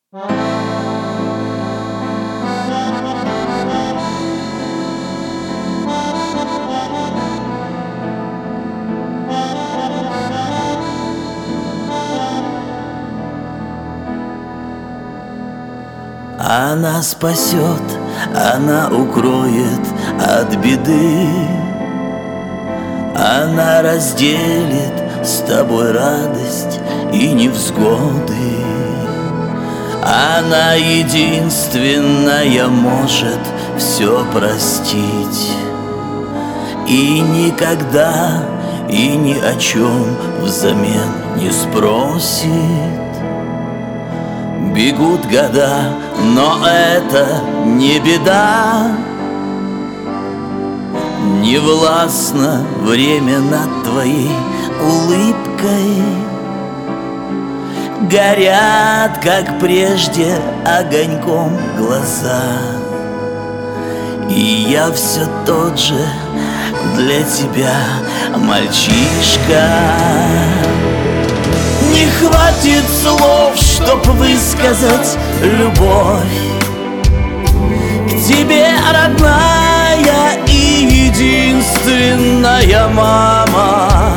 Она спасет, она укроет от беды, она разделит с тобой радость и невзгоды. Она единственная может все простить и никогда и ни о чем взамен не спросит. Бегут года, но это не беда. Не властно время над твоей улыбкой. Горят, как прежде, огоньком глаза. И я все тот же для тебя, мальчишка. Не хватит слов, чтоб высказать любовь к тебе, родная и единственная мама.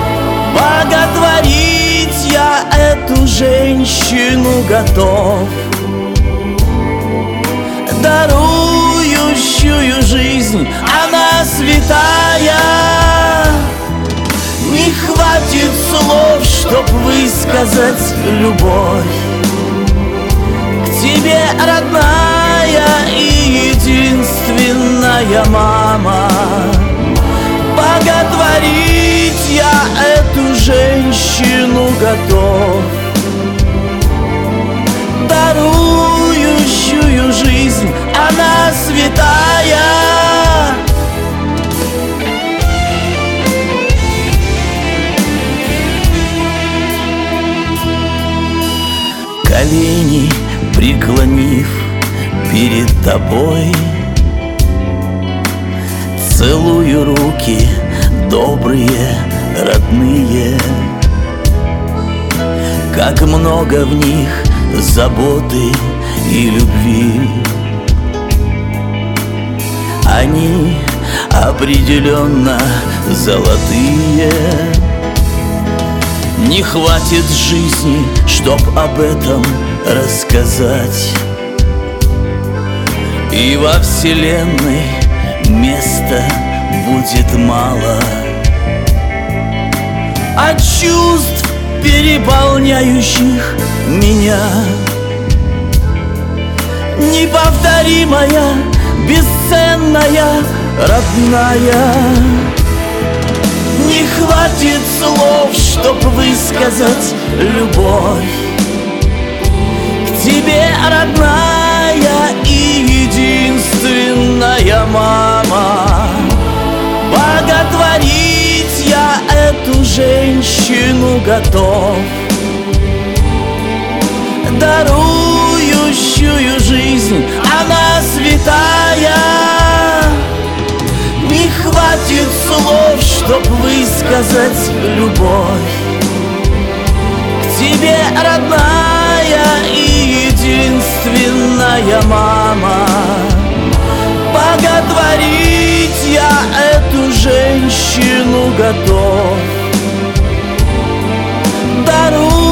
Боготворить я эту женщину готов, дарующую жизнь, она святая. Не хватит слов, чтоб высказать любовь к тебе, родная и единственная мама. Боготворить я эту женщину готов, дарующую жизнь, она святая. Колени преклонив перед тобой, целую руки добрые, родные. Как много в них заботы и любви. Они определенно золотые. Не хватит жизни, чтоб об этом рассказать. И во вселенной места будет мало от чувств, переполняющих меня. Неповторимая, бесценная, родная. Не хватит слов, чтоб высказать любовь к тебе, родная и единственная мама. Боготворить я эту женщину готов, дарующую жизнь, она святая. Не хватит слов, чтоб высказать любовь к тебе, родная и единственная мама. Боготворить я эту женщину готов, дарующую